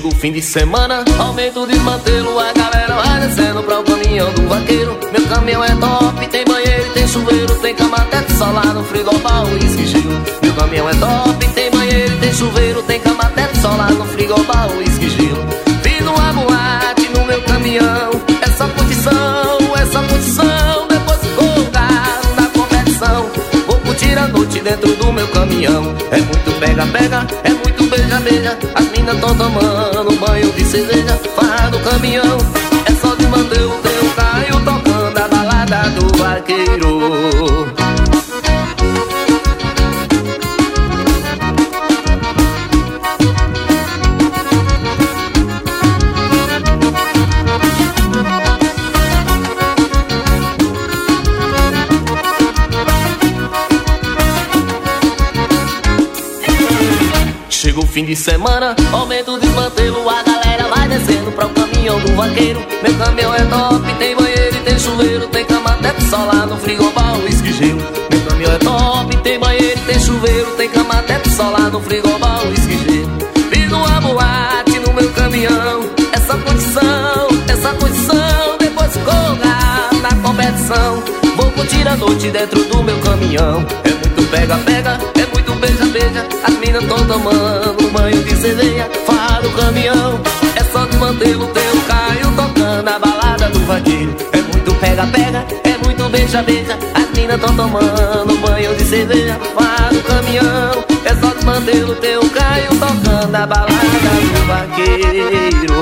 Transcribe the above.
Chega o fim de semana, aumento o desmantelo, a galera vai descendo pra o caminhão do vaqueiro. Meu caminhão é top, tem banheiro, tem chuveiro, tem cama até de solar no frigobar, uísque gelo. Meu caminhão é top, tem banheiro, tem chuveiro, tem cama até de solar no frigobar, uísque gelo. Fiz uma boate no meu caminhão, essa condição, depois folgar na competição. Vou curtir a noite dentro do meu caminhão. É muito pega-pega, é muito beija-beija, as minas tão tomando banho de cerveja. Farra do caminhão, é só de manter o teu Caio tocando a balada do vaqueiro. Chega o fim de semana, aumenta o desmantelo, a galera vai descendo pra o caminhão do vaqueiro. Meu caminhão é top, tem banheiro e tem chuveiro, tem cama até de solar no frigobar, uísque gelo. Meu caminhão é top, tem banheiro e tem chuveiro, tem cama até de solar no frigobar, uísque gelo. Fiz uma boate no meu caminhão, essa condição, depois colgar na competição. Vou curtir a noite dentro do meu caminhão. É muito pega-pega, é muito beija-beija, as minas tão tomando banho de cerveja. Farra do caminhão, é só de manter o teu Caio tocando a balada do vaqueiro. É muito pega-pega, é muito beija-beija, as minas tão tomando banho de cerveja. Farra do caminhão, é só de manter o teu Caio tocando a balada do vaqueiro.